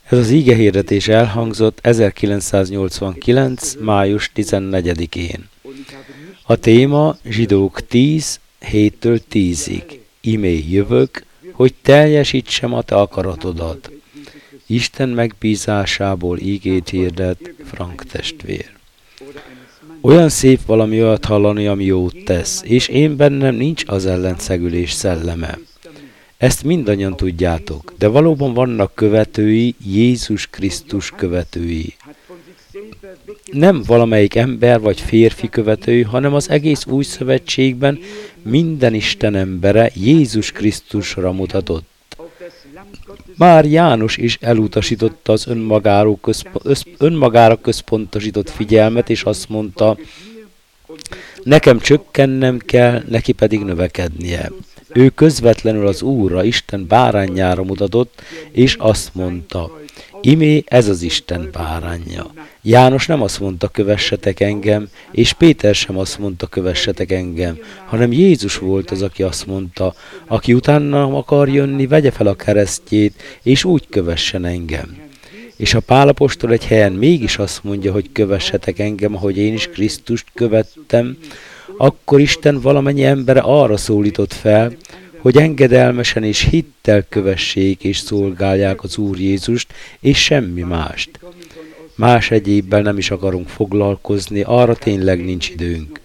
Ez az igehirdetés elhangzott 1989. május 14-én. A téma Zsidók 10, 7-től 10-ig. Imé jövök, hogy teljesítsem a te akaratodat. Isten megbízásából ígét hirdet Frank testvér. Olyan szép valami olyat hallani, ami jót tesz, és én bennem nincs az ellenszegülés szelleme. Ezt mindannyian tudjátok, de valóban vannak követői, Jézus Krisztus követői. Nem valamelyik ember vagy férfi követői, hanem az egész új szövetségben minden Isten embere Jézus Krisztusra mutatott. Már János is elutasította az önmagára központosított figyelmet, és azt mondta, nekem csökkennem kell, neki pedig növekednie. Ő közvetlenül az Úrra, Isten bárányára mutatott, és azt mondta, imé ez az Isten bárányja. János nem azt mondta, kövessetek engem, és Péter sem azt mondta, kövessetek engem, hanem Jézus volt az, aki azt mondta, aki utánam akar jönni, vegye fel a keresztjét, és úgy kövessen engem. És a Pál apostol egy helyen mégis azt mondja, hogy kövessetek engem, ahogy én is Krisztust követtem, akkor Isten valamennyi embere arra szólított fel, hogy engedelmesen és hittel kövessék és szolgálják az Úr Jézust, és semmi mást. Más egyébbel nem is akarunk foglalkozni, arra tényleg nincs időnk.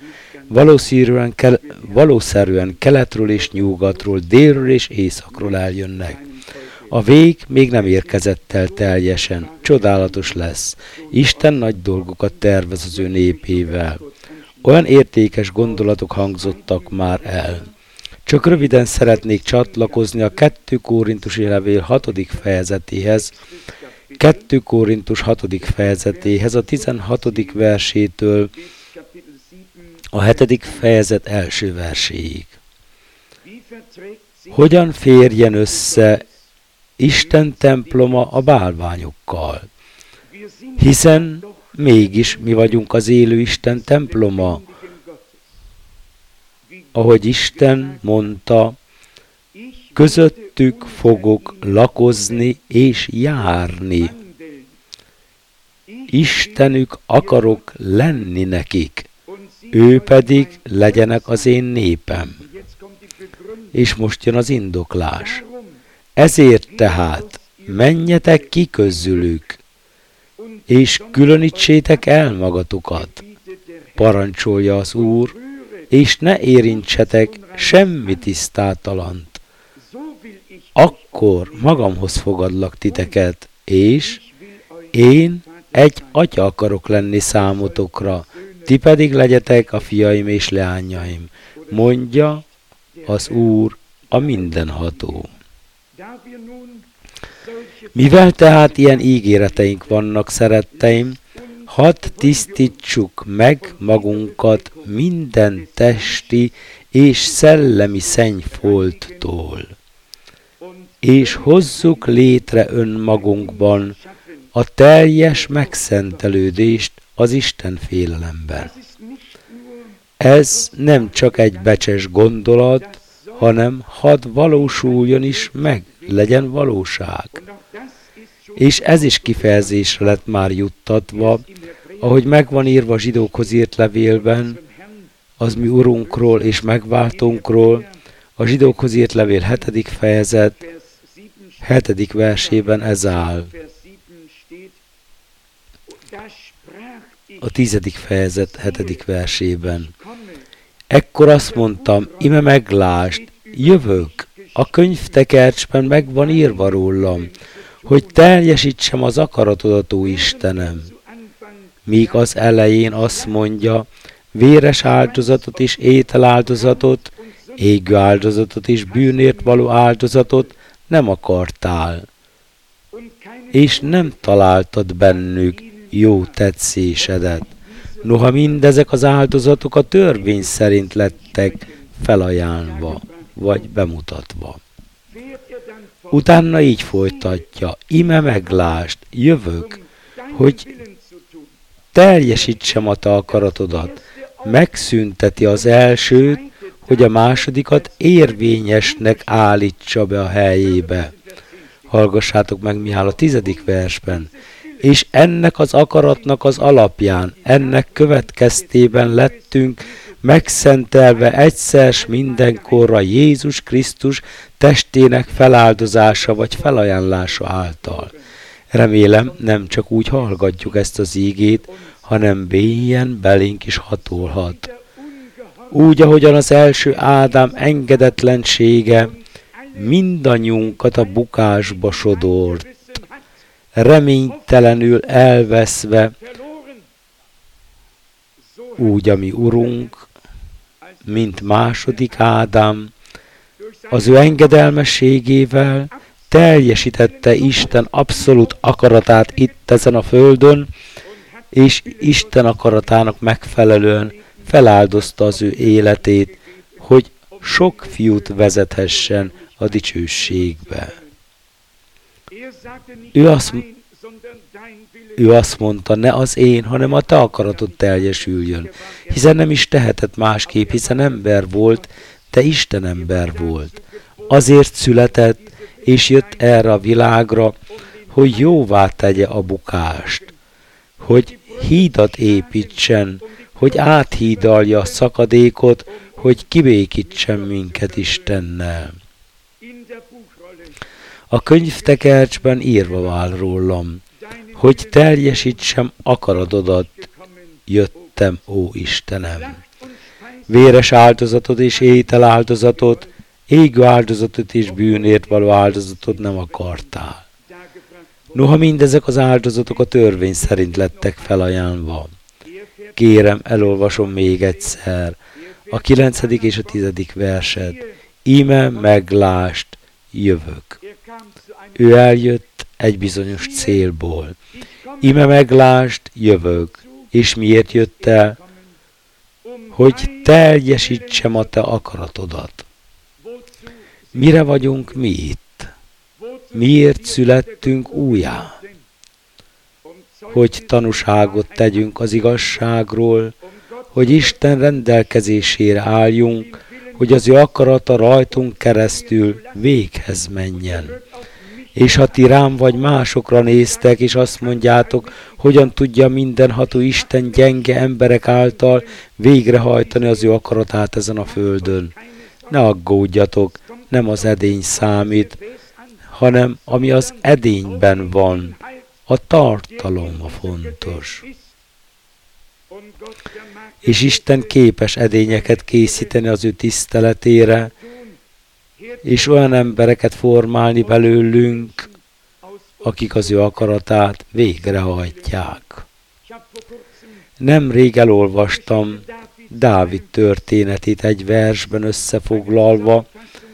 Valószerűen keletről és nyugatról, délről és északról eljönnek. A vég még nem érkezett el teljesen, csodálatos lesz. Isten nagy dolgokat tervez az ő népével. Olyan értékes gondolatok hangzottak már el. Csak röviden szeretnék csatlakozni a 2 Korintusi levél 6. fejezetéhez, 2 Korintus 6. fejezetéhez, a 16. versétől a 7. fejezet első verséig. Hogyan férjen össze Isten temploma a bálványokkal? Hiszen mégis mi vagyunk az élő Isten temploma. Ahogy Isten mondta, közöttük fogok lakozni és járni. Istenük akarok lenni nekik, ő pedig legyenek az én népem. És most jön az indoklás. Ezért tehát menjetek ki közülük, és különítsétek el magatokat, parancsolja az Úr, és ne érintsetek semmi tisztátalant. Akkor magamhoz fogadlak titeket, és én egy atya akarok lenni számotokra, ti pedig legyetek a fiaim és leányaim, mondja az Úr, a mindenható. Mivel tehát ilyen ígéreteink vannak, szeretteim, hadd tisztítsuk meg magunkat minden testi és szellemi szennyfolttól, és hozzuk létre önmagunkban a teljes megszentelődést az Isten félelemben. Ez nem csak egy becses gondolat, hanem hadd valósuljon is meg, legyen valóság. És ez is kifejezésre lett már juttatva, ahogy megvan írva a zsidókhoz írt levélben, az mi Urunkról és megváltónkról, a zsidókhoz írt levél 7. fejezet, 7. versében ez áll. A 10. fejezet 7. versében. Ekkor azt mondtam, ime meglásd, jövök, a könyvtekercsben meg van írva rólam, hogy teljesítsem az akaratodat, ó Istenem. Míg az elején azt mondja, véres áldozatot és ételáldozatot, égő áldozatot és bűnért való áldozatot nem akartál, és nem találtad bennük jó tetszésedet. Noha mindezek az áldozatok a törvény szerint lettek felajánlva, vagy bemutatva. Utána így folytatja, ime meglásd, jövök, hogy teljesítsem a te akaratodat, megszünteti az elsőt, hogy a másodikat érvényesnek állítsa be a helyébe. Hallgassátok meg, mi áll a 10. versben. És ennek az akaratnak az alapján, ennek következtében lettünk megszentelve egyszer mindenkorra Jézus Krisztus testének feláldozása vagy felajánlása által. Remélem, nem csak úgy hallgatjuk ezt az ígét, hanem mélyen belénk is hatolhat. Úgy, ahogyan az első Ádám engedetlensége mindannyiunkat a bukásba sodort, reménytelenül elveszve, úgy a mi Urunk, mint második Ádám, az ő engedelmességével teljesítette Isten abszolút akaratát itt ezen a földön, és Isten akaratának megfelelően feláldozta az ő életét, hogy sok fiút vezethessen a dicsőségbe. Ő azt mondta, ne az én, hanem a te akaratod teljesüljön, hiszen nem is tehetett másképp, hiszen ember volt, de Isten ember volt. Azért született, és jött erre a világra, hogy jóvá tegye a bukást, hogy hídat építsen, hogy áthídalja a szakadékot, hogy kibékítsen minket Istennel. A könyvtekercsben írva áll rólam, hogy teljesítsem akaratodat, jöttem, ó Istenem. Véres áldozatot és étel áldozatot, égő áldozatot és bűnért való áldozatot nem akartál. Noha mindezek az áldozatok a törvény szerint lettek felajánlva. Kérem, elolvasom még egyszer a 9. és a 10. verset. Íme meglást, jövök. Ő eljött egy bizonyos célból. Íme meglást, jövök. És miért jött el? Hogy teljesítsem a te akaratodat. Mire vagyunk mi itt? Miért születtünk újjá? Hogy tanúságot tegyünk az igazságról, hogy Isten rendelkezésére álljunk, hogy az ő akarata rajtunk keresztül véghez menjen. És ha ti rám vagy másokra néztek, és azt mondjátok, hogyan tudja mindenható Isten gyenge emberek által végrehajtani az ő akaratát ezen a földön. Ne aggódjatok, nem az edény számít, hanem ami az edényben van, a tartalom a fontos. És Isten képes edényeket készíteni az ő tiszteletére, és olyan embereket formálni belőlünk, akik az ő akaratát végrehajtják. Nemrég elolvastam Dávid történetét egy versben összefoglalva,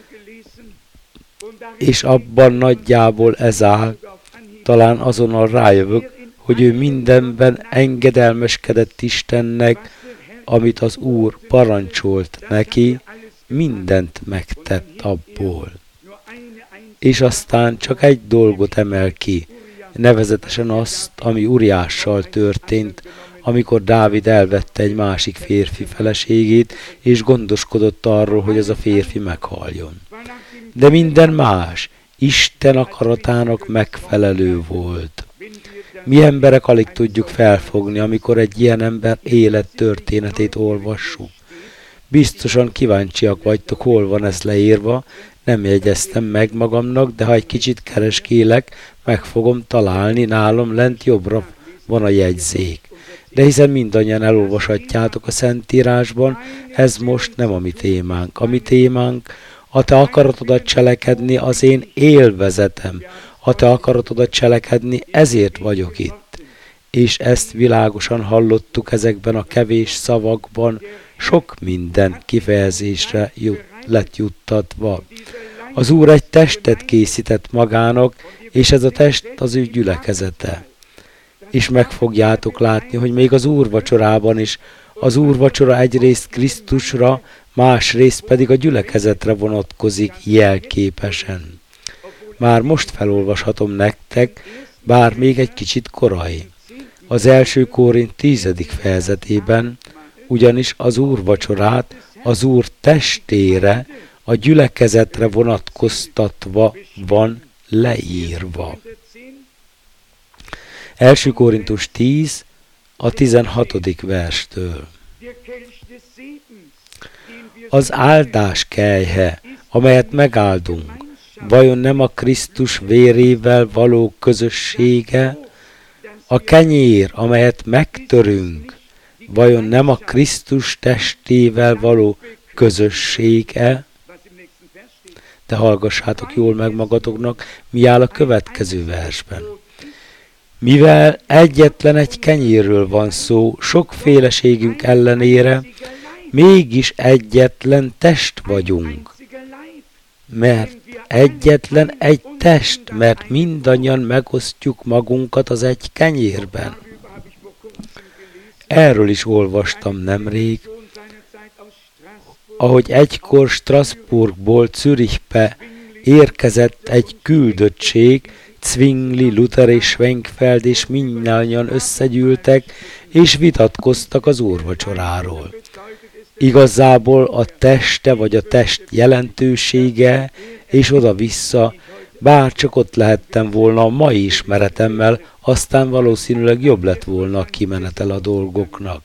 és abban nagyjából ez áll, talán azonnal rájövök, hogy ő mindenben engedelmeskedett Istennek, amit az Úr parancsolt neki, mindent megtett abból. És aztán csak egy dolgot emel ki, nevezetesen azt, ami Uriással történt, amikor Dávid elvette egy másik férfi feleségét, és gondoskodott arról, hogy az a férfi meghaljon. De minden más Isten akaratának megfelelő volt. Mi emberek alig tudjuk felfogni, amikor egy ilyen ember élettörténetét olvassuk. Biztosan kíváncsiak vagytok, hol van ez leírva, nem jegyeztem meg magamnak, de ha egy kicsit kereskélek, meg fogom találni, nálam lent jobbra van a jegyzék. De hiszen mindannyian elolvashatjátok a Szentírásban, ez most nem a mi témánk. A mi témánk, a te akaratodat cselekedni az én élvezetem, a te akaratodat cselekedni, ezért vagyok itt. És ezt világosan hallottuk ezekben a kevés szavakban, sok minden kifejezésre lett juttatva. Az Úr egy testet készített magának, és ez a test az ő gyülekezete. És meg fogjátok látni, hogy még az úrvacsorában is, az úrvacsora egyrészt Krisztusra, másrészt pedig a gyülekezetre vonatkozik jelképesen. Már most felolvashatom nektek, bár még egy kicsit korai. Az 1. Kórint 10. fejezetében, ugyanis az úrvacsorát az Úr testére, a gyülekezetre vonatkoztatva van leírva. 1. Korintus 10, a 16. verstől. Az áldás kelyhe, amelyet megáldunk, vajon nem a Krisztus vérével való közössége? A kenyér, amelyet megtörünk, vajon nem a Krisztus testével való közössége? De hallgassátok jól meg magatoknak, mi áll a következő versben. Mivel egyetlen egy kenyérről van szó, sokféleségünk ellenére, mégis egyetlen test vagyunk. Mert egyetlen egy test, mert mindannyian megosztjuk magunkat az egy kenyérben. Erről is olvastam nemrég, ahogy egykor Strasbourgból Zürichbe érkezett egy küldöttség, Zwingli, Luther és Schwenkfeld és mindannyian összegyűltek, és vitatkoztak az úrvacsoráról. Igazából a teste vagy a test jelentősége, és oda-vissza, bár csak ott lehettem volna a mai ismeretemmel, aztán valószínűleg jobb lett volna a kimenetel a dolgoknak.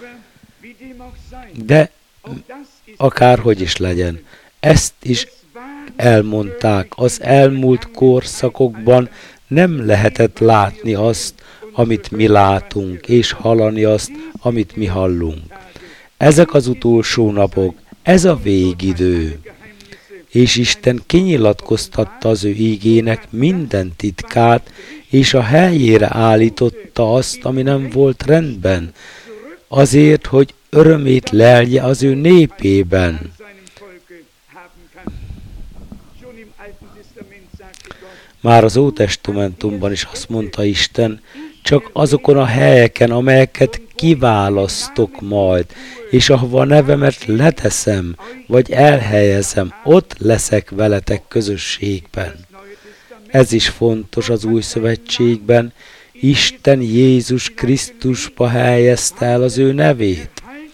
De akárhogy is legyen, ezt is elmondták, az elmúlt korszakokban nem lehetett látni azt, amit mi látunk, és hallani azt, amit mi hallunk. Ezek az utolsó napok, ez a végidő. És Isten kinyilatkoztatta az ő ígének minden titkát, és a helyére állította azt, ami nem volt rendben, azért, hogy örömét lelje az ő népében. Már az Ótestamentumban is azt mondta Isten, csak azokon a helyeken, amelyeket kiválasztok majd, és ahova a nevemet leteszem, vagy elhelyezem, ott leszek veletek közösségben. Ez is fontos az új szövetségben, Isten Jézus Krisztusba helyezte el az ő nevét.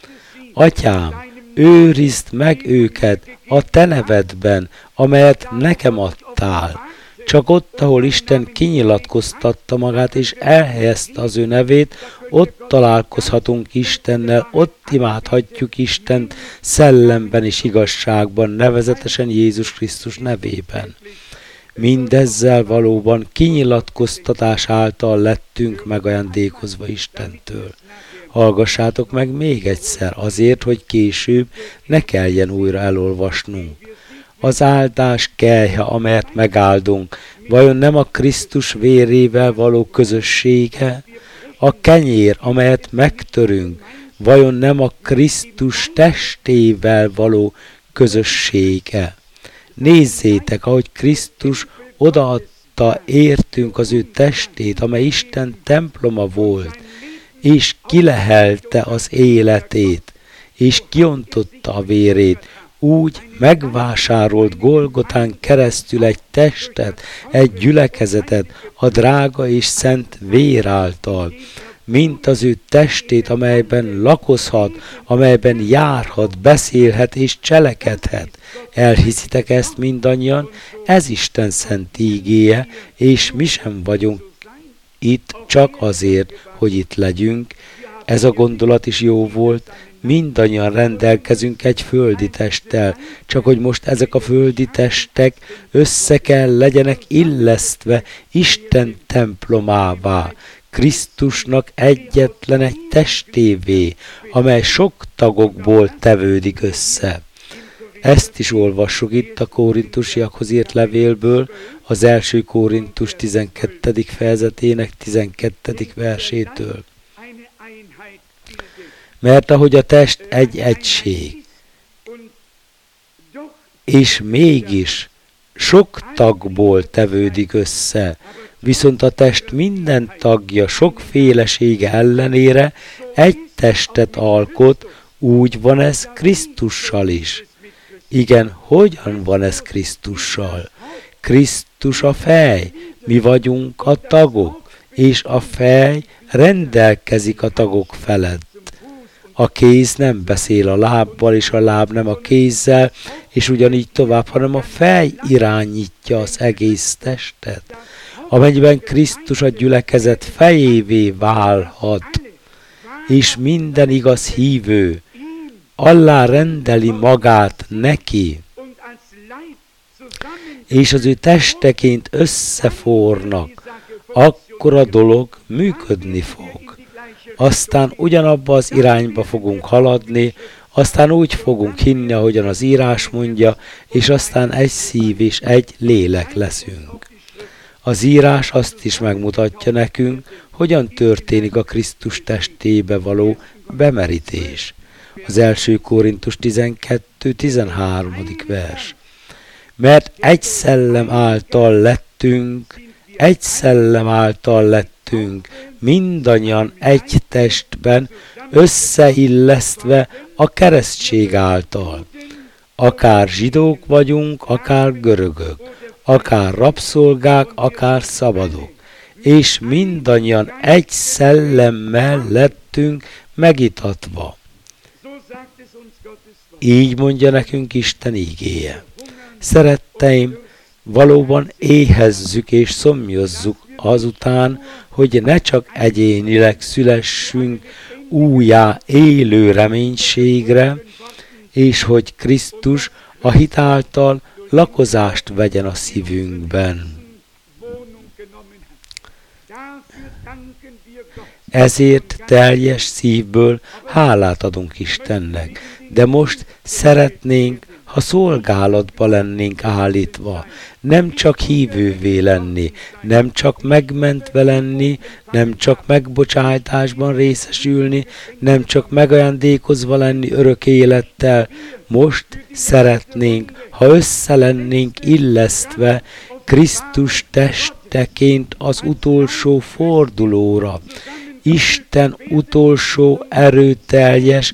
Atyám, őrizd meg őket a te nevedben, amelyet nekem adtál. Csak ott, ahol Isten kinyilatkoztatta magát és elhelyezte az ő nevét, ott találkozhatunk Istennel, ott imádhatjuk Istent szellemben és igazságban, nevezetesen Jézus Krisztus nevében. Mindezzel valóban kinyilatkoztatás által lettünk megajándékozva Istentől. Hallgassátok meg még egyszer, azért, hogy később ne kelljen újra elolvasnunk. Az áldás kelyhe, amelyet megáldunk, vajon nem a Krisztus vérével való közössége? A kenyér, amelyet megtörünk, vajon nem a Krisztus testével való közössége? Nézzétek, ahogy Krisztus odaadta értünk az ő testét, amely Isten temploma volt, és kilehelte az életét, és kiontotta a vérét, úgy megvásárolt Golgotán keresztül egy testet, egy gyülekezetet a drága és szent vér által, mint az ő testét, amelyben lakozhat, amelyben járhat, beszélhet és cselekedhet. Elhiszitek ezt mindannyian? Ez Isten szent ígéje, és mi sem vagyunk itt csak azért, hogy itt legyünk. Ez a gondolat is jó volt, mindannyian rendelkezünk egy földi testtel, csak hogy most ezek a földi testek össze kell legyenek illesztve Isten templomává, Krisztusnak egyetlen egy testévé, amely sok tagokból tevődik össze. Ezt is olvassuk itt a korintusiakhoz írt levélből, az 1. Korintus 12. fejezetének 12. versétől. Mert ahogy a test egy egység, és mégis sok tagból tevődik össze, viszont a test minden tagja sokfélesége ellenére egy testet alkot, úgy van ez Krisztussal is. Igen, hogyan van ez Krisztussal? Krisztus a fej, mi vagyunk a tagok, és a fej rendelkezik a tagok felett. A kéz nem beszél a lábbal, és a láb nem a kézzel, és ugyanígy tovább, hanem a fej irányítja az egész testet. Amennyiben Krisztus a gyülekezet fejévé válhat, és minden igaz hívő allá rendeli magát neki, és az ő testeként összefornak, akkor a dolog működni fog. Aztán ugyanabba az irányba fogunk haladni, aztán úgy fogunk hinni, ahogyan az írás mondja, és aztán egy szív és egy lélek leszünk. Az írás azt is megmutatja nekünk, hogyan történik a Krisztus testébe való bemerítés. Az 1 Korintus 12-13. vers. Mert egy szellem által lettünk, mindannyian egy testben, összeillesztve a keresztség által. Akár zsidók vagyunk, akár görögök, akár rabszolgák, akár szabadok, és mindannyian egy szellemmel lettünk megitatva. Így mondja nekünk Isten ígéje. Szeretteim, valóban éhezzük és szomjozzuk azután, hogy ne csak egyénileg szülessünk újjá élő reménységre, és hogy Krisztus a hit által lakozást vegyen a szívünkben. Ezért teljes szívből hálát adunk Istennek, de most szeretnénk, ha szolgálatba lennénk állítva, nem csak hívővé lenni, nem csak megmentve lenni, nem csak megbocsátásban részesülni, nem csak megajándékozva lenni örök élettel. Most szeretnénk, ha össze lennénk illesztve Krisztus testeként az utolsó fordulóra, Isten utolsó erőteljes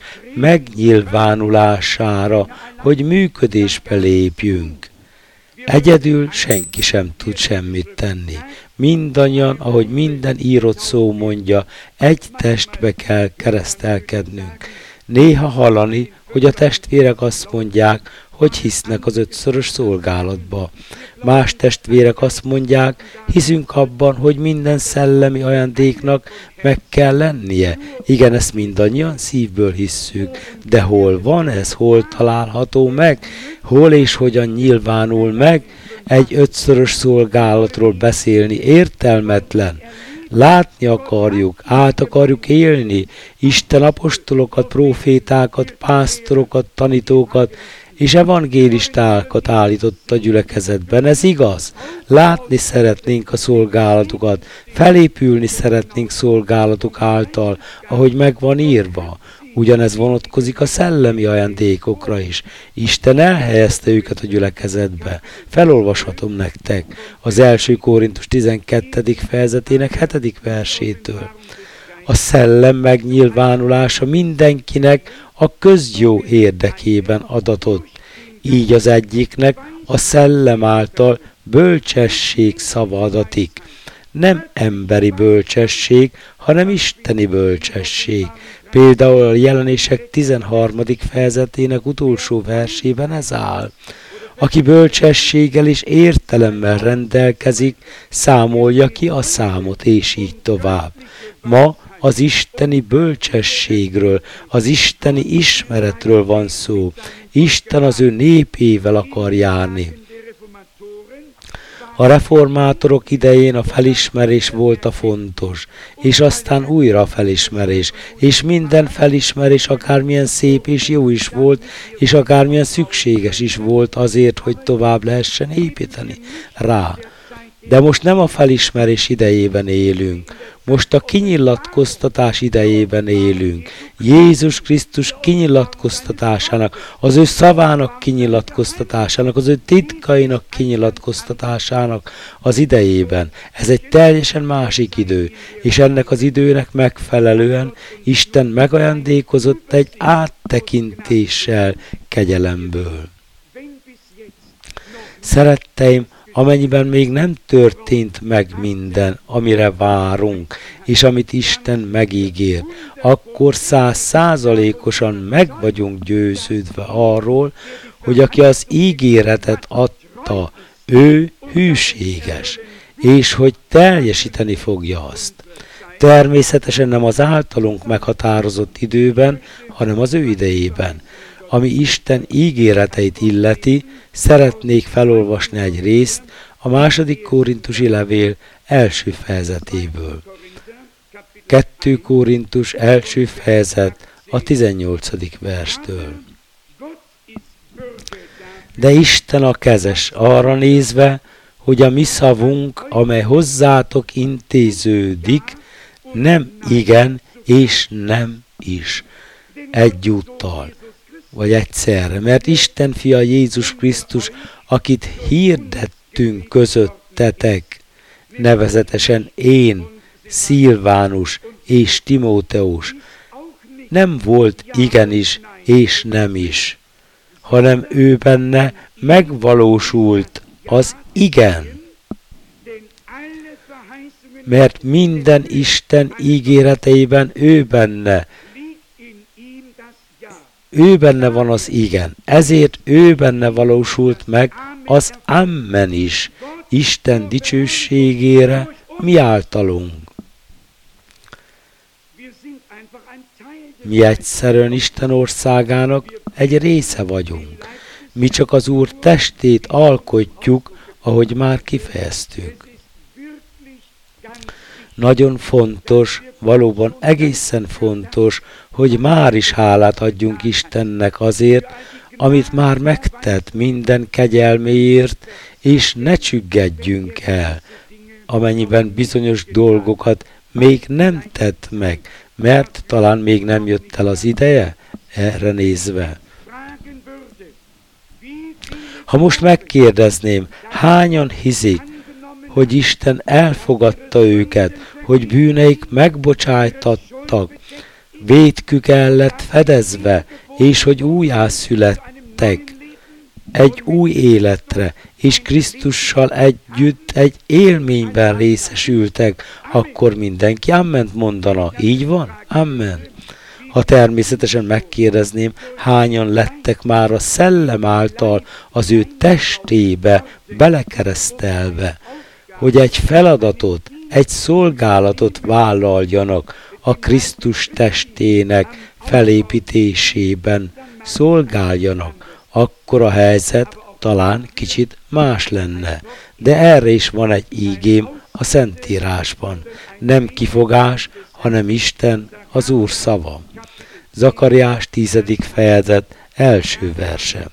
megnyilvánulására, hogy működésbe lépjünk. Egyedül senki sem tud semmit tenni. Mindannyian, ahogy minden írott szó mondja, egy testbe kell keresztelkednünk. Néha hallani, hogy a testvérek azt mondják, hogy hisznek az 5-szörös szolgálatba. Más testvérek azt mondják, hiszünk abban, hogy minden szellemi ajándéknak meg kell lennie. Igen, ezt mindannyian szívből hisszük. De hol van ez, hol található meg, hol és hogyan nyilvánul meg? Egy 5-szörös szolgálatról beszélni értelmetlen. Látni akarjuk, át akarjuk élni Isten apostolokat, prófétákat, pásztorokat, tanítókat, és evangélistákat állított a gyülekezetben. Ez igaz. Látni szeretnénk a szolgálatukat, felépülni szeretnénk szolgálatuk által, ahogy meg van írva. Ugyanez vonatkozik a szellemi ajándékokra is. Isten elhelyezte őket a gyülekezetbe. Felolvashatom nektek az 1 Korintus 12. fejezetének 7. versétől. A szellem megnyilvánulása mindenkinek a közjó érdekében adatott. Így az egyiknek a szellem által bölcsesség szava adatik. Nem emberi bölcsesség, hanem isteni bölcsesség. Például a Jelenések 13. fejezetének utolsó versében ez áll. Aki bölcsességgel és értelemmel rendelkezik, számolja ki a számot, és így tovább. Ma az isteni bölcsességről, az isteni ismeretről van szó. Isten az ő népével akar járni. A reformátorok idején a felismerés volt a fontos, és aztán újra a felismerés, és minden felismerés akármilyen szép és jó is volt, és akármilyen szükséges is volt azért, hogy tovább lehessen építeni rá. De most nem a felismerés idejében élünk, most a kinyilatkoztatás idejében élünk. Jézus Krisztus kinyilatkoztatásának, az ő szavának kinyilatkoztatásának, az ő titkainak kinyilatkoztatásának az idejében. Ez egy teljesen másik idő, és ennek az időnek megfelelően Isten megajándékozott egy áttekintéssel kegyelemből. Szeretteim, amennyiben még nem történt meg minden, amire várunk, és amit Isten megígér, akkor 100%-osan meg vagyunk győződve arról, hogy aki az ígéretet adta, ő hűséges, és hogy teljesíteni fogja azt. Természetesen nem az általunk meghatározott időben, hanem az ő idejében. Ami Isten ígéreteit illeti, szeretnék felolvasni egy részt a 2. Korintusi levél első fejezetéből. 2 Korintus első fejezet a 18. verstől. De Isten a kezes arra nézve, hogy a mi szavunk, amely hozzátok intéződik, nem igen és nem is egyúttal, vagy egyszerre. Mert Isten fia Jézus Krisztus, akit hirdettünk közöttetek, nevezetesen én, Szilvánus és Timóteus, nem volt igenis és nem is, hanem ő benne megvalósult az igen. Mert minden Isten ígéreteiben ő benne van az igen. Ezért ő benne valósult meg az amen is, Isten dicsőségére mi általunk. Mi egyszerűen Isten országának egy része vagyunk. Mi csak az Úr testét alkotjuk, ahogy már kifejeztük. Nagyon fontos, valóban egészen fontos, hogy már is hálát adjunk Istennek azért, amit már megtett minden kegyelméért, és ne csüggedjünk el, amennyiben bizonyos dolgokat még nem tett meg, mert talán még nem jött el az ideje, erre nézve. Ha most megkérdezném, hányan hiszik, hogy Isten elfogadta őket, hogy bűneik megbocsájtattak, vétkük el lett fedezve, és hogy újjászülettek egy új életre, és Krisztussal együtt egy élményben részesültek, akkor mindenki amment mondana. Így van? Amen. Ha természetesen megkérdezném, hányan lettek már a szellem által az ő testébe belekeresztelve, hogy egy feladatot, egy szolgálatot vállaljanak a Krisztus testének felépítésében, szolgáljanak, akkor a helyzet talán kicsit más lenne. De erre is van egy ígém a Szentírásban. Nem kifogás, hanem Isten, az Úr szava. Zakariás 10. fejezet első verse.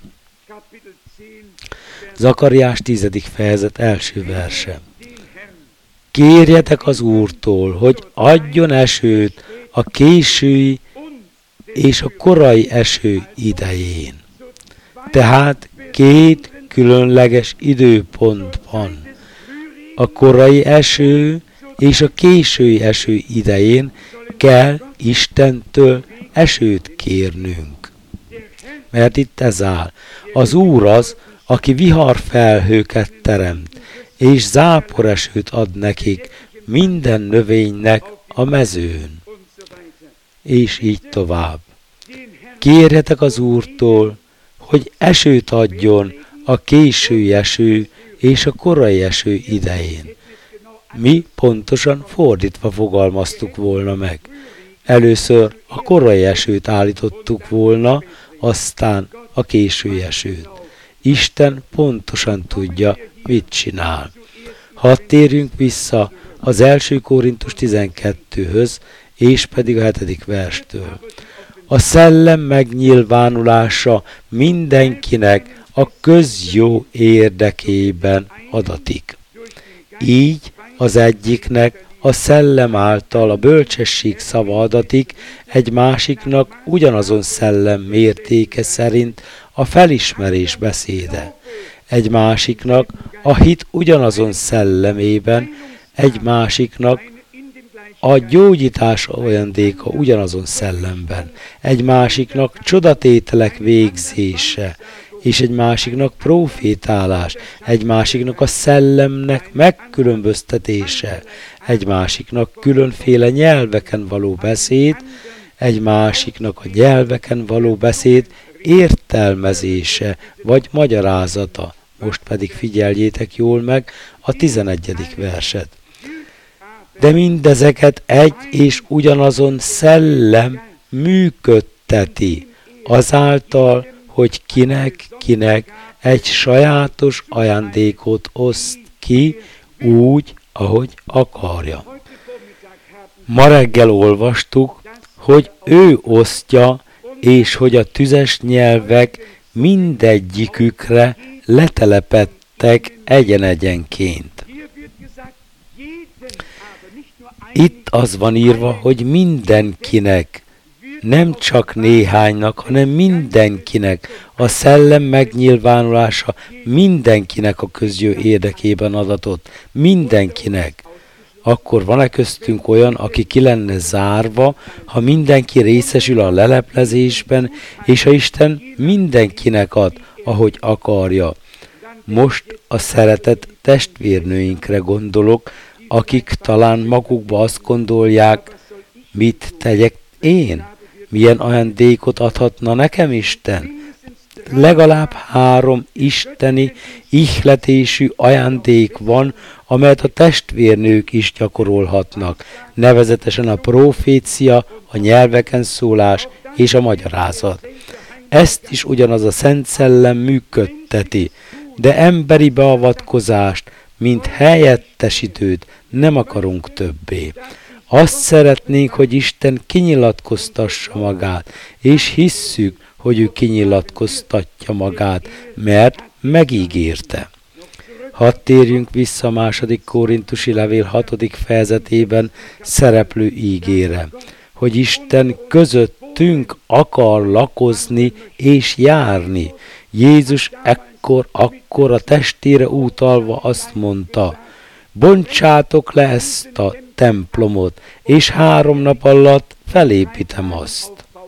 Zakariás 10. fejezet első verse. Kérjetek az Úrtól, hogy adjon esőt a késői és a korai eső idején. Tehát két különleges időpont van. A korai eső és a késői eső idején kell Istentől esőt kérnünk. Mert itt ez áll. Az Úr az, aki viharfelhőket teremt, és záporesőt ad nekik minden növénynek a mezőn. És így tovább. Kérjetek az Úrtól, hogy esőt adjon a késői eső és a korai eső idején. Mi pontosan fordítva fogalmaztuk volna meg. Először a korai esőt állítottuk volna, aztán a késői esőt. Isten pontosan tudja, mit csinál. Hadd térjünk vissza az 1. Korintus 12-höz, és pedig a 7. verstől. A szellem megnyilvánulása mindenkinek a közjó érdekében adatik. Így az egyiknek a szellem által a bölcsesség szava adatik, egy másiknak ugyanazon szellem mértéke szerint a felismerés beszéde, egy másiknak a hit ugyanazon szellemében, egy másiknak a gyógyítás ajándéka ugyanazon szellemben, egy másiknak csodatételek végzése, és egy másiknak profétálás, egy másiknak a szellemnek megkülönböztetése, egy másiknak különféle nyelveken való beszéd, egy másiknak a nyelveken való beszéd értelmezése vagy magyarázata. Most pedig figyeljétek jól meg a 11. verset. De mindezeket egy és ugyanazon szellem működteti, azáltal, hogy kinek egy sajátos ajándékot oszt ki úgy, ahogy akarja. Ma reggel olvastuk, hogy ő osztja, és hogy a tüzes nyelvek mindegyikükre letelepedtek egyen-egyenként. Itt az van írva, hogy mindenkinek, nem csak néhánynak, hanem mindenkinek a szellem megnyilvánulása mindenkinek a közjó érdekében adatott. Mindenkinek. Akkor van-e köztünk olyan, aki ki lenne zárva, ha mindenki részesül a leleplezésben, és ha Isten mindenkinek ad, ahogy akarja. Most a szeretett testvérnőinkre gondolok, akik talán magukba azt gondolják, mit tegyek én? Milyen ajándékot adhatna nekem Isten? Legalább 3 isteni ihletésű ajándék van, amelyet a testvérnők is gyakorolhatnak, nevezetesen a profécia, a nyelveken szólás és a magyarázat. Ezt is ugyanaz a Szent Szellem működteti, de emberi beavatkozást, mint helyettesítőt nem akarunk többé. Azt szeretnénk, hogy Isten kinyilatkoztassa magát, és hisszük, hogy ő kinyilatkoztatja magát, mert megígérte. Hadd térjünk vissza a 2. Korintusi levél 6. fejezetében szereplő ígére, hogy Isten közöttünk akar lakozni és járni. Jézus akkor a testére utalva azt mondta, bontsátok le ezt a templomot, és 3 nap alatt felépítem azt.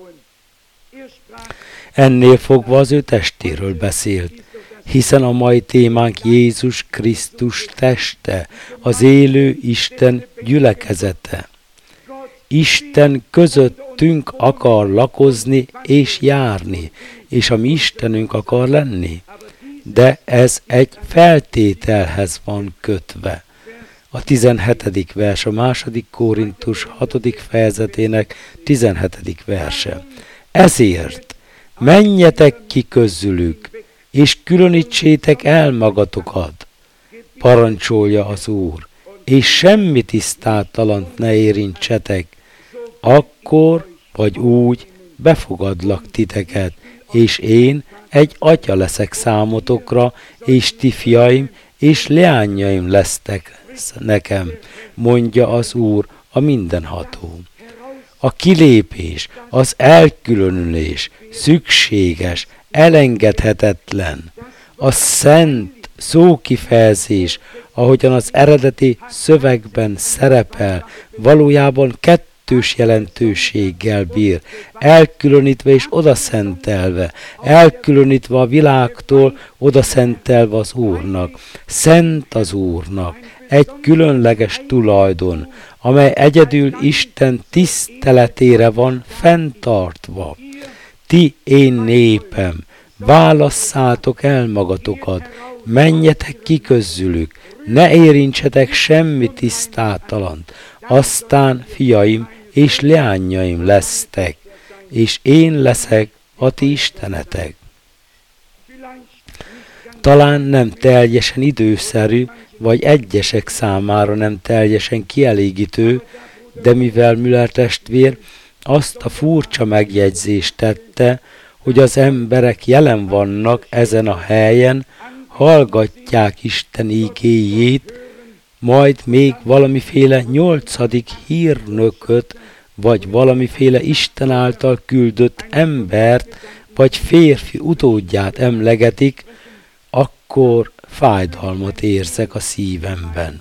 Ennél fogva az ő testéről beszélt, hiszen a mai témánk Jézus Krisztus teste, az élő Isten gyülekezete. Isten közöttünk akar lakozni és járni, és a mi Istenünk akar lenni. De ez egy feltételhez van kötve. A 17. vers, a 2. Korintus 6. fejezetének 17. verse. Ezért menjetek ki közülük, és különítsétek el magatokat, parancsolja az Úr, és semmi tisztátalant ne érintsetek, akkor vagy úgy befogadlak titeket, és én egy atya leszek számotokra, és ti fiaim és leányaim lesztek nekem, mondja az Úr, a mindenható. A kilépés, az elkülönülés szükséges, elengedhetetlen. A szent szókifejezés, ahogyan az eredeti szövegben szerepel, valójában kettős jelentőséggel bír, elkülönítve és odaszentelve, elkülönítve a világtól, odaszentelve az Úrnak. Szent az Úrnak, egy különleges tulajdon, amely egyedül Isten tiszteletére van fenntartva. Ti én népem, válasszátok el magatokat, menjetek ki közülük, ne érintsetek semmi tisztátalant, aztán fiaim és leányaim lesztek, és én leszek a ti istenetek. Talán nem teljesen időszerű, vagy egyesek számára nem teljesen kielégítő, de mivel Müller testvér azt a furcsa megjegyzést tette, hogy az emberek jelen vannak ezen a helyen, hallgatják Isten ígéjét, majd még valamiféle 8. hírnököt, vagy valamiféle Isten által küldött embert, vagy férfi utódját emlegetik, akkor fájdalmat érzek a szívemben.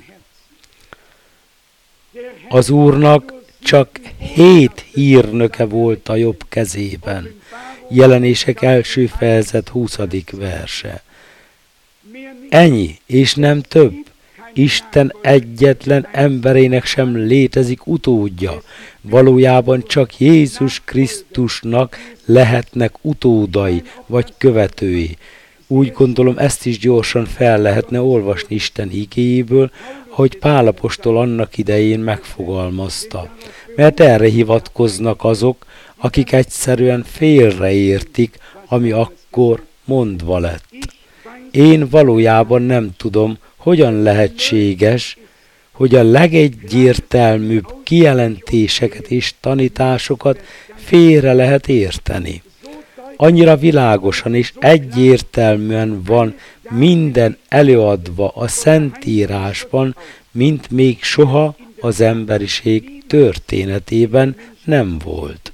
Az Úrnak csak 7 hírnöke volt a jobb kezében, Jelenések első fejezet 20. verse. Ennyi, és nem több. Isten egyetlen emberének sem létezik utódja. Valójában csak Jézus Krisztusnak lehetnek utódai vagy követői. Úgy gondolom, ezt is gyorsan fel lehetne olvasni Isten igéjéből, ahogy Pál apostol annak idején megfogalmazta. Mert erre hivatkoznak azok, akik egyszerűen félreértik, ami akkor mondva lett. Én valójában nem tudom, hogyan lehetséges, hogy a legegyértelműbb kijelentéseket és tanításokat félre lehet érteni. Annyira világosan és egyértelműen van minden előadva a Szentírásban, mint még soha az emberiség történetében nem volt.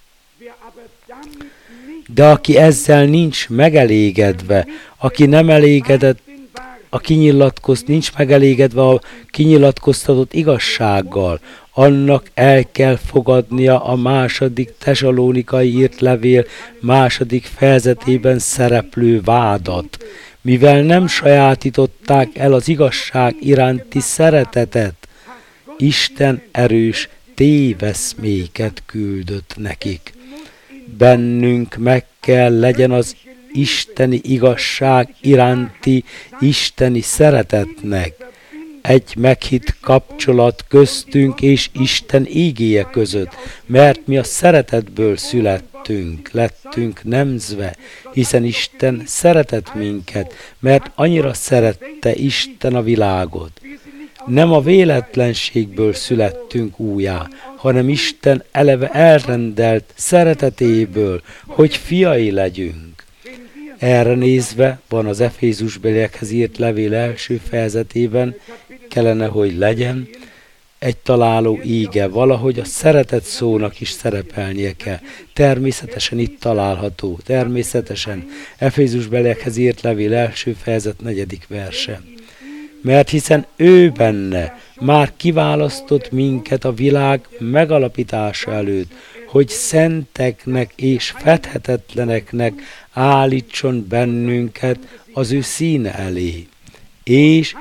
De aki ezzel nincs megelégedve, aki nem elégedett, nincs megelégedve a kinyilatkoztatott igazsággal, annak el kell fogadnia a második Tesalónikai írt levél második fejezetében szereplő vádat, mivel nem sajátították el az igazság iránti szeretetet. Isten erős téveszméket küldött nekik. Bennünk meg kell legyen az isteni igazság iránti isteni szeretetnek. Egy meghitt kapcsolat köztünk és Isten ígéje között, mert mi a szeretetből lettünk nemzve, hiszen Isten szeretett minket, mert annyira szerette Isten a világot. Nem a véletlenségből születtünk újjá, hanem Isten eleve elrendelt szeretetéből, hogy fiai legyünk. Erre nézve van az Efézusbeliekhez írt levél első fejezetében, kellene, hogy legyen egy találó íge, valahogy a szeretet szónak is szerepelnie kell. Természetesen itt található, természetesen Efézusbeliekhez írt levél első fejezet 4. verse. Mert hiszen ő benne már kiválasztott minket a világ megalapítása előtt, hogy szenteknek és fedhetetleneknek állítson bennünket az ő színe elé. És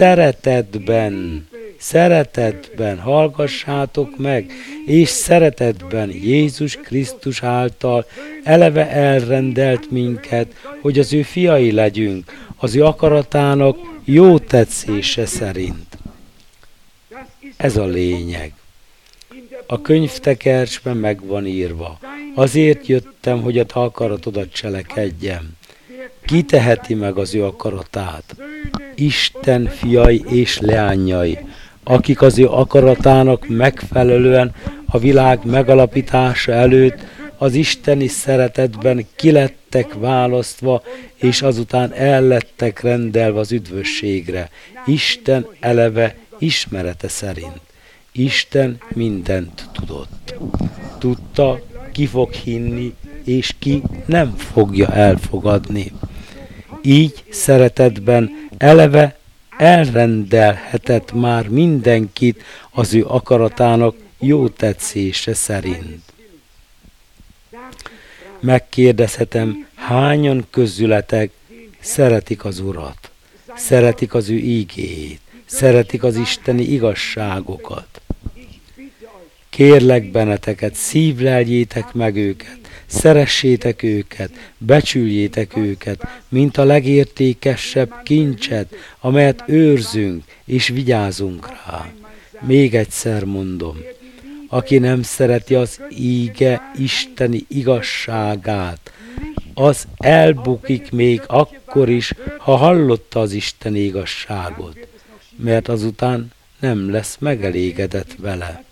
szeretetben, hallgassátok meg, és szeretetben Jézus Krisztus által eleve elrendelt minket, hogy az ő fiai legyünk, az ő akaratának jó tetszése szerint. Ez a lényeg. A könyvtekercsben meg van írva. Azért jöttem, hogy a te akaratodat cselekedjem. Ki teheti meg az ő akaratát? Isten fiai és leányai, akik az ő akaratának megfelelően a világ megalapítása előtt az isteni szeretetben kilettek választva, és azután ellettek rendelve az üdvösségre. Isten eleve ismerete szerint. Isten mindent tudott. Tudta, ki fog hinni, és ki nem fogja elfogadni. Így szeretetben eleve elrendelhetett már mindenkit az ő akaratának jó tetszése szerint. Megkérdezhetem, hányan közületek szeretik az Urat, szeretik az ő ígéjét, szeretik az isteni igazságokat. Kérlek benneteket, szívleljétek meg őket, szeressétek őket, becsüljétek őket, mint a legértékesebb kincset, amelyet őrzünk és vigyázunk rá. Még egyszer mondom, aki nem szereti az íge isteni igazságát, az elbukik még akkor is, ha hallotta az isteni igazságot, mert azután nem lesz megelégedett vele.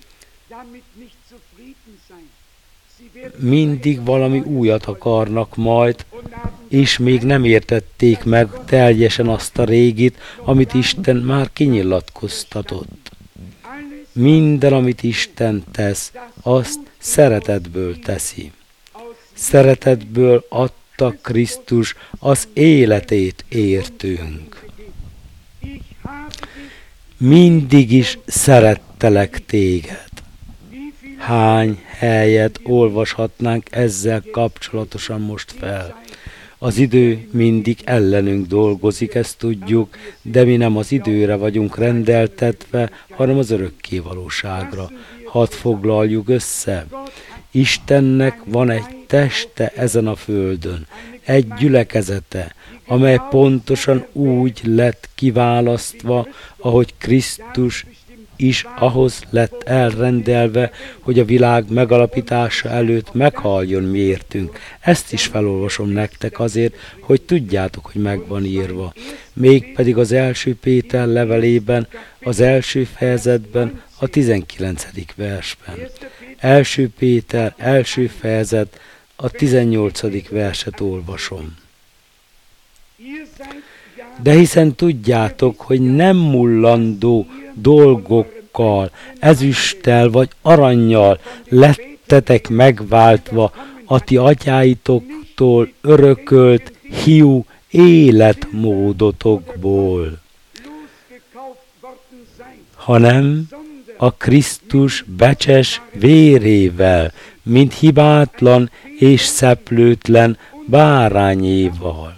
Mindig valami újat akarnak majd, és még nem értették meg teljesen azt a régit, amit Isten már kinyilatkoztatott. Minden, amit Isten tesz, azt szeretetből teszi. Szeretetből adta Krisztus az életét értünk. Mindig is szerettelek téged. Hány helyet olvashatnánk ezzel kapcsolatosan most fel? Az idő mindig ellenünk dolgozik, ezt tudjuk, de mi nem az időre vagyunk rendeltetve, hanem az örökké valóságra. Hadd foglaljuk össze. Istennek van egy teste ezen a földön, egy gyülekezete, amely pontosan úgy lett kiválasztva, ahogy Krisztus is ahhoz lett elrendelve, hogy a világ megalapítása előtt meghaljon miértünk. Ezt is felolvasom nektek azért, hogy tudjátok, hogy meg van írva. Mégpedig az első Péter levelében, az első fejezetben, a 19. versben. Első Péter, első fejezet, a 18. verset olvasom. De hiszen tudjátok, hogy nem mullandó dolgokkal, ezüsttel vagy arannyal lettetek megváltva a ti atyáitoktól örökölt hiú életmódotokból, hanem a Krisztus becses vérével, mint hibátlan és szeplőtlen bárányéval.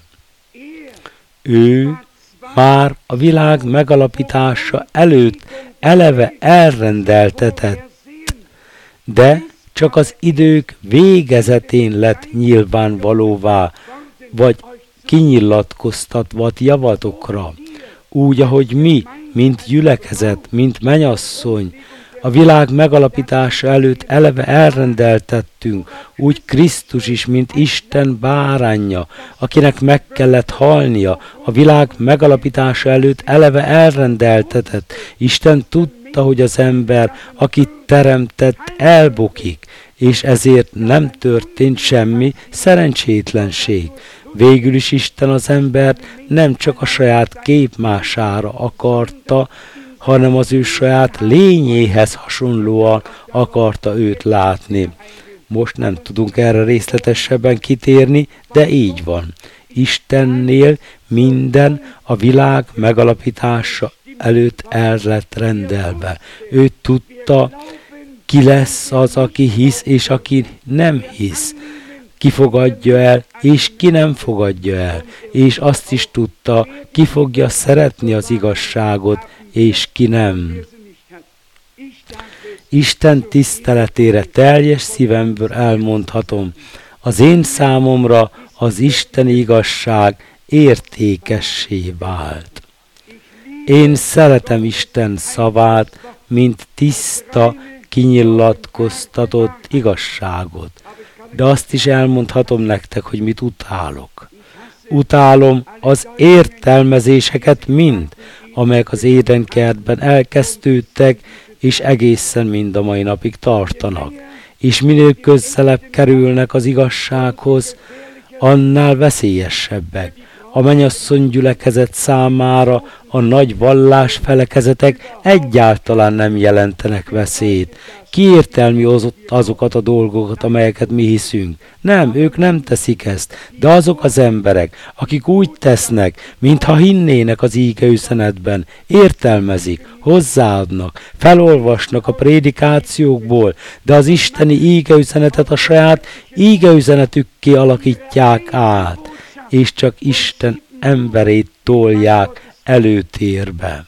Ő már a világ megalapítása előtt eleve elrendeltetett, de csak az idők végezetén lett nyilvánvalóvá, vagy kinyilatkoztatva javatokra, úgy, ahogy mi, mint gyülekezet, mint mennyasszony, a világ megalapítása előtt eleve elrendeltettünk, úgy Krisztus is, mint Isten báránja, akinek meg kellett halnia, a világ megalapítása előtt eleve elrendeltetett. Isten tudta, hogy az ember, akit teremtett, elbukik, és ezért nem történt semmi szerencsétlenség. Végül is Isten az embert nem csak a saját képmására akarta, hanem az ő saját lényéhez hasonlóan akarta őt látni. Most nem tudunk erre részletesebben kitérni, de így van. Istennél minden a világ megalapítása előtt el lett rendelve. Ő tudta, ki lesz az, aki hisz, és aki nem hisz. Ki fogadja el, és ki nem fogadja el. És azt is tudta, ki fogja szeretni az igazságot, és ki nem. Isten tiszteletére teljes szívemből elmondhatom, az én számomra az isteni igazság értékessé vált. Én szeretem Isten szavát, mint tiszta, kinyilatkoztatott igazságot. De azt is elmondhatom nektek, hogy mit utálok. Utálom az értelmezéseket mind, amelyek az édenkertben elkezdődtek, és egészen mind a mai napig tartanak. És minél közelebb kerülnek az igazsághoz, annál veszélyesebbek. A mennyasszony gyülekezet számára a nagy vallás felekezetek egyáltalán nem jelentenek veszélyt. Kiértelmi azokat a dolgokat, amelyeket mi hiszünk. Nem, ők nem teszik ezt, de azok az emberek, akik úgy tesznek, mintha hinnének az ígeüzenetben, értelmezik, hozzáadnak, felolvasnak a prédikációkból, de az isteni ígeüzenetet a saját ígeüzenetükké alakítják át, és csak Isten emberét tolják előtérbe.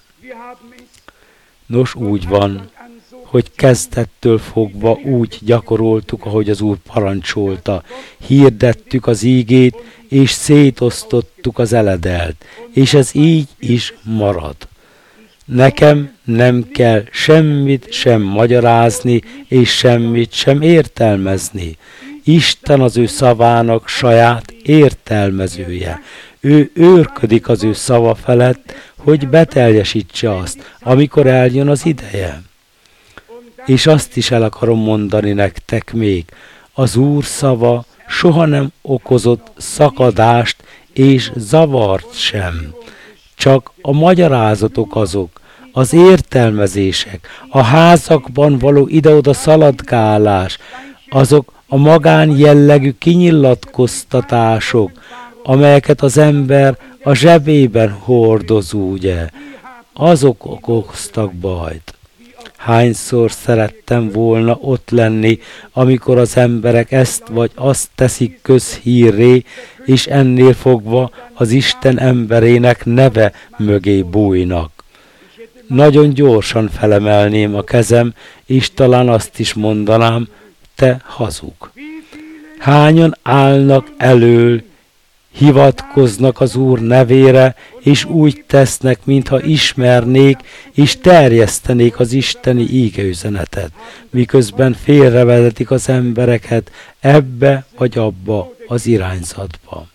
Nos, úgy van, hogy kezdettől fogva úgy gyakoroltuk, ahogy az Úr parancsolta. Hirdettük az ígét, és szétosztottuk az eledelt, és ez így is marad. Nekem nem kell semmit sem magyarázni, és semmit sem értelmezni. Isten az ő szavának saját értelmezője. Ő őrködik az ő szava felett, hogy beteljesítse azt, amikor eljön az ideje. És azt is el akarom mondani nektek még, az Úr szava soha nem okozott szakadást és zavart sem. Csak a magyarázatok azok, az értelmezések, a házakban való ide-oda szaladgálás, azok a magán jellegű kinyilatkoztatások, amelyeket az ember a zsebében hordoz, ugye, azok okoztak bajt. Hányszor szerettem volna ott lenni, amikor az emberek ezt vagy azt teszik közhírré, és ennél fogva az Isten emberének neve mögé bújnak. Nagyon gyorsan felemelném a kezem, és talán azt is mondanám, te hazug. Hányan állnak elől, hivatkoznak az Úr nevére, és úgy tesznek, mintha ismernék, és terjesztenék az isteni ígeüzenetet, miközben félrevezetik az embereket ebbe vagy abba az irányzatba.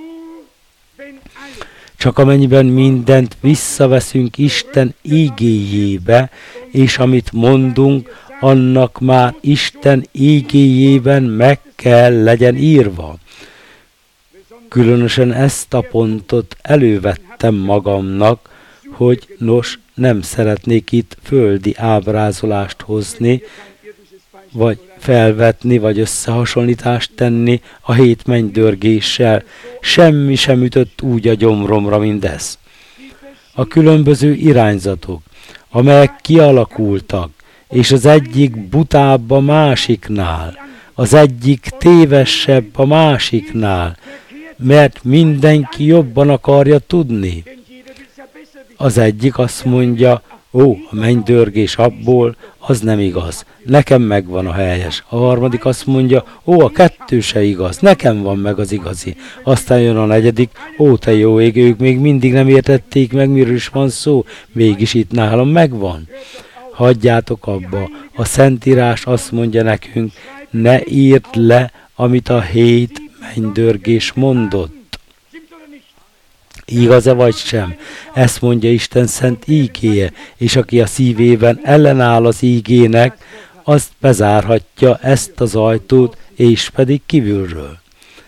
Csak amennyiben mindent visszaveszünk Isten ígéjébe, és amit mondunk, annak már Isten ígéjében meg kell legyen írva. Különösen ezt a pontot elővettem magamnak, hogy nos, nem szeretnék itt földi ábrázolást hozni, vagy felvetni, vagy összehasonlítást tenni a 7 mennydörgéssel. Semmi sem ütött úgy a gyomromra, mint ez. A különböző irányzatok, amelyek kialakultak, és az egyik butább a másiknál, az egyik tévesebb a másiknál, mert mindenki jobban akarja tudni. Az egyik azt mondja, ó, a mennydörgés abból, az nem igaz, nekem megvan a helyes. A harmadik azt mondja, ó, a kettő se igaz, nekem van meg az igazi. Aztán jön a negyedik, ó, te jó ég, ők még mindig nem értették meg, miről is van szó, mégis itt nálam megvan. Hagyjátok abba, a Szentírás azt mondja nekünk, ne írd le, amit a 7 mennydörgés mondott. Igaz-e vagy sem? Ezt mondja Isten szent ígéje, és aki a szívében ellenáll az ígének, azt bezárhatja ezt az ajtót, és pedig kívülről.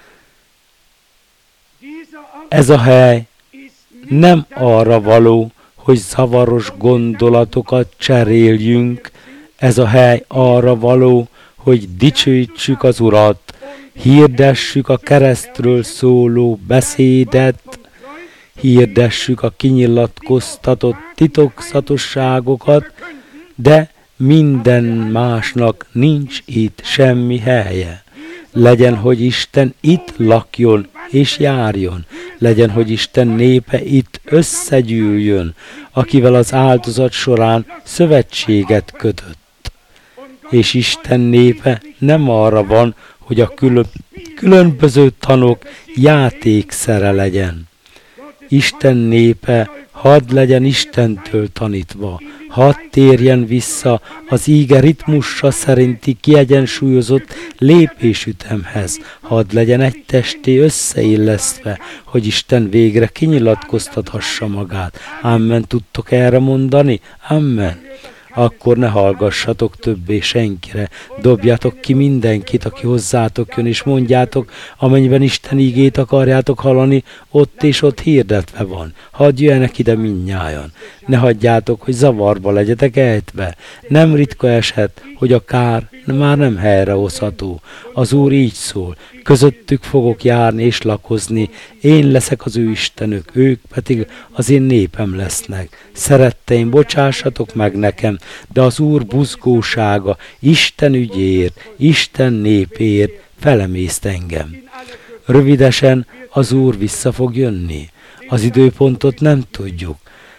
Ez a hely nem arra való, hogy zavaros gondolatokat cseréljünk, ez a hely arra való, hogy dicsőítsük az Urat, hirdessük a keresztről szóló beszédet, hirdessük a kinyilatkoztatott titokzatosságokat, de minden másnak nincs itt semmi helye. Legyen, hogy Isten itt lakjon és járjon. Legyen, hogy Isten népe itt összegyűljön, akivel az áldozat során szövetséget kötött. És Isten népe nem arra van, hogy a különböző tanok játékszere legyen. Isten népe hadd legyen Istentől tanítva, hadd térjen vissza az íge ritmusa szerinti kiegyensúlyozott lépésütemhez, hadd legyen egy testé összeillesztve, hogy Isten végre kinyilatkoztathassa magát. Amen, tudtok erre mondani? Amen. Akkor ne hallgassatok többé senkire, dobjátok ki mindenkit, aki hozzátok jön, és mondjátok, amennyiben Isten ígét akarjátok hallani, ott és ott hirdetve van. Hadd jöjjenek ide mindnyájan. Ne hagyjátok, hogy zavarba legyetek ejtve. Nem ritka eset, hogy a kár már nem helyrehozható. Az Úr így szól, közöttük fogok járni és lakozni, én leszek az ő Istenük, ők pedig az én népem lesznek. Szeretteim, bocsássatok meg nekem, de az Úr buzgósága, Isten ügyért, Isten népért felemészt engem. Rövidesen az Úr vissza fog jönni. Az időpontot nem tudjuk.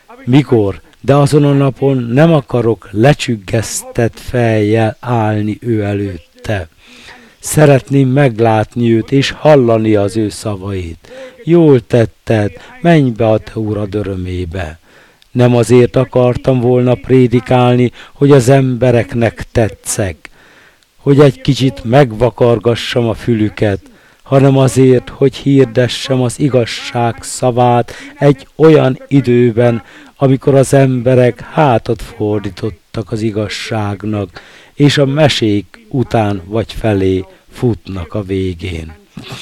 Mikor? De azon a napon nem akarok lecsüggesztett fejjel állni ő előtte. Szeretném meglátni őt és hallani az ő szavait. Jól tetted, menj be a te urad örömébe. Nem azért akartam volna prédikálni, hogy az embereknek tetszek, hogy egy kicsit megvakargassam a fülüket, hanem azért, hogy hirdessem az igazság szavát egy olyan időben, amikor az emberek hátat fordítottak az igazságnak, és a mesék után vagy felé futnak a végén.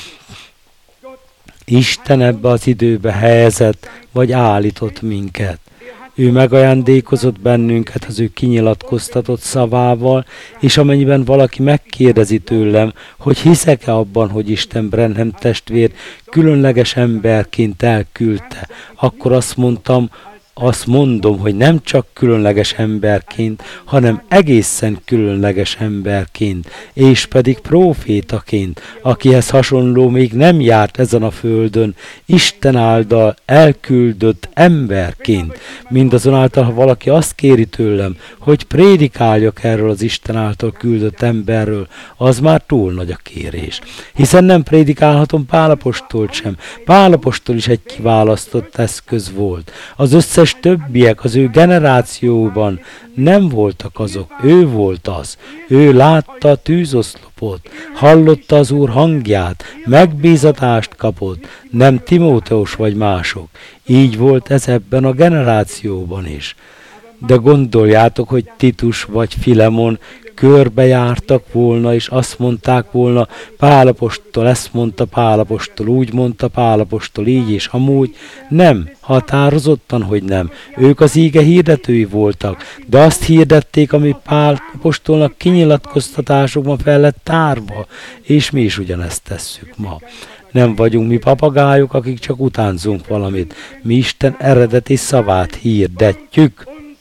Isten ebbe az időbe helyezett, vagy állított minket. Ő megajándékozott bennünket az ő kinyilatkoztatott szavával, és amennyiben valaki megkérdezi tőlem, hogy hiszek-e abban, hogy Isten Branham testvér különleges emberként elküldte, akkor azt mondtam, azt mondom, hogy nem csak különleges emberként, hanem egészen különleges emberként, és pedig prófétaként, akihez hasonló még nem járt ezen a földön, Isten által elküldött emberként. Mindazonáltal, ha valaki azt kéri tőlem, hogy prédikáljak erről az Isten által küldött emberről, az már túl nagy a kérés. Hiszen nem prédikálhatom Pál apostolt sem. Pál apostol is egy kiválasztott eszköz volt. Az összes többiek az ő generációban nem voltak azok, ő volt az. Ő látta a tűzoszlopot, hallotta az Úr hangját, megbízatást kapott, nem Timóteus vagy mások. Így volt ez ebben a generációban is. De gondoljátok, hogy Titus vagy Filemon körbejártak volna, és azt mondták volna, Pál apostol ezt mondta, Pál apostol úgy mondta, Pál apostol így és amúgy. Nem, határozottan, hogy nem. Ők az íge hirdetői voltak, de azt hirdették, ami Pál apostolnak kinyilatkoztatásokban fel lett tárva, és mi is ugyanezt tesszük ma. Nem vagyunk mi papagájok, akik csak utánzunk valamit. Mi Isten eredeti szavát hirdetjük.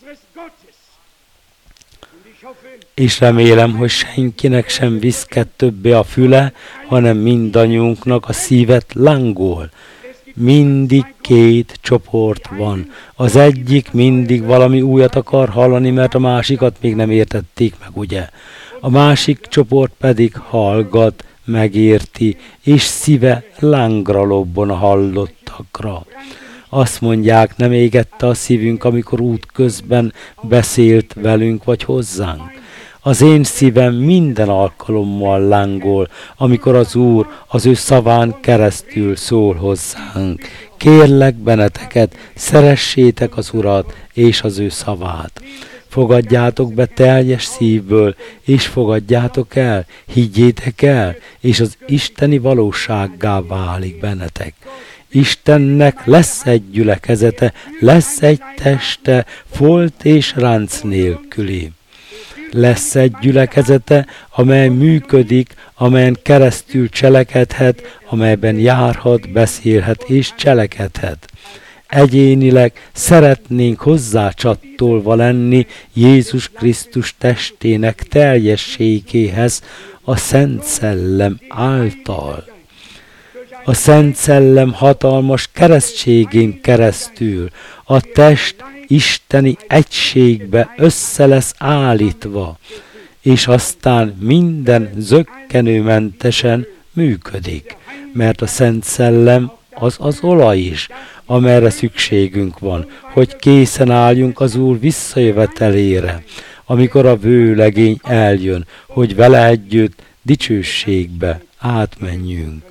És remélem, hogy senkinek sem viszked többé a füle, hanem mindannyiunknak a szívet lángol. Mindig két csoport van. Az egyik mindig valami újat akar hallani, mert a másikat még nem értették meg, ugye? A másik csoport pedig hallgat, megérti, és szíve lángra lobban a hallottakra. Azt mondják, nem égette a szívünk, amikor útközben beszélt velünk vagy hozzánk. Az én szívem minden alkalommal lángol, amikor az Úr az ő szaván keresztül szól hozzánk. Kérlek benneteket, szeressétek az Urat és az ő szavát. Fogadjátok be teljes szívből, és fogadjátok el, higgyétek el, és az isteni valósággá válik bennetek. Istennek lesz egy gyülekezete, lesz egy teste, folt és ránc nélküli. Lesz egy gyülekezete, amely működik, amelyen keresztül cselekedhet, amelyben járhat, beszélhet és cselekedhet. Egyénileg szeretnénk hozzácsattolva lenni Jézus Krisztus testének teljességéhez a Szent Szellem által. A Szent Szellem hatalmas keresztségén keresztül a test isteni egységbe össze lesz állítva, és aztán minden zökkenőmentesen működik, mert a Szent Szellem az olaj is, amerre szükségünk van, hogy készen álljunk az Úr visszajövetelére, amikor a vőlegény eljön, hogy vele együtt dicsőségbe átmenjünk.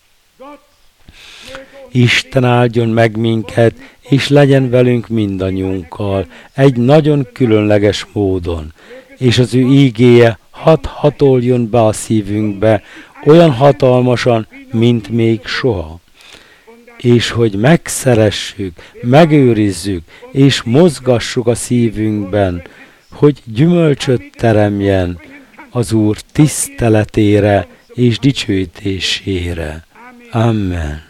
Isten áldjon meg minket, és legyen velünk mindannyiunkkal egy nagyon különleges módon, és az ő ígéje hatoljon be a szívünkbe olyan hatalmasan, mint még soha. És hogy megszeressük, megőrizzük, és mozgassuk a szívünkben, hogy gyümölcsöt teremjen az Úr tiszteletére és dicsőítésére. Amen.